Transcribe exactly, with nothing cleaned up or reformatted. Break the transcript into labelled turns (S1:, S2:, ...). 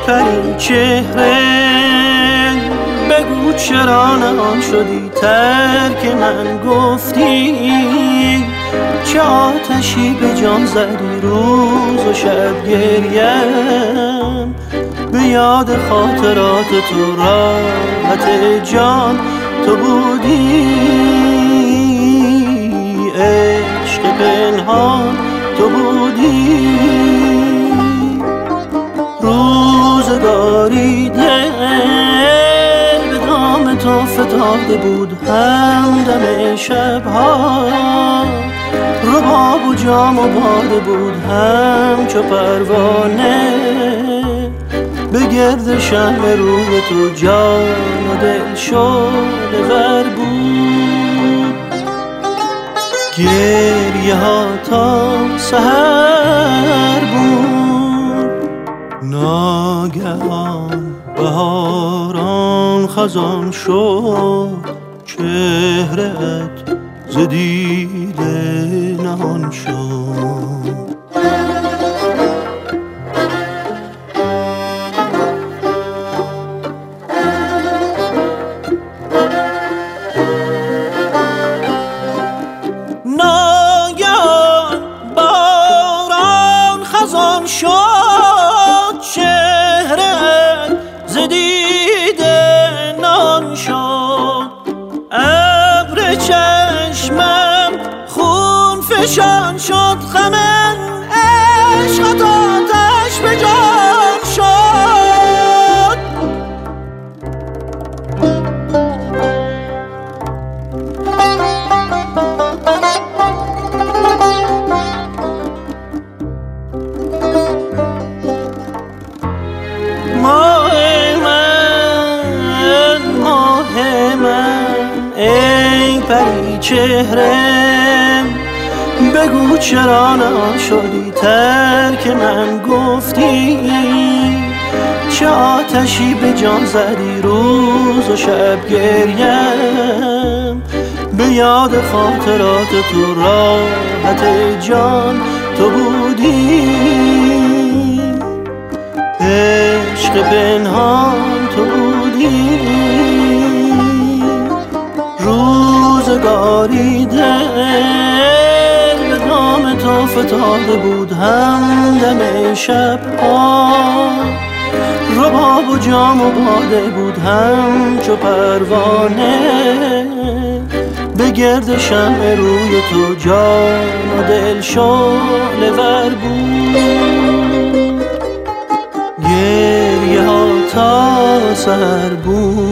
S1: پری چهره بگو چرا نهان شدی، ترک من گفتی، چه آتشی به جان زدی، روز و شب گریم به یاد خاطرات تو، راحت جان تو بودی، عشق پنهان تو بودی، روزگاری دل به دام تو فتاده بود، همدم شبها رباب و جام و باده بود، همچو پروانه به گرد شمع روی تو، جان و دل شعله ور بود، گریه ها تا سحر بود، ناگهان بهاران خزان شد، چهره‌ات ز دیده نهان شد. ناگهان بهاران خزان شد، چهره‌ات ز دیده نهان شد، ابر چشمم خون فشان شد، غم عشقت آتش به جان شد. ماه من ماه من ای پری چهره بگو چرا نهان شدی، ترک من گفتی، چه آتشی به جان زدی، روز و شب گریم به یاد خاطرات تو، راحت جان تو بودی، عشق پنهان تو بودی، روزگاری دل به نام تو فتاده بود، همدم شبها رباب و جام و باده بود، همچو پروانه به گرد شمع روی تو، جان و دل شعله ور بود، گریه ها تا سحر بود.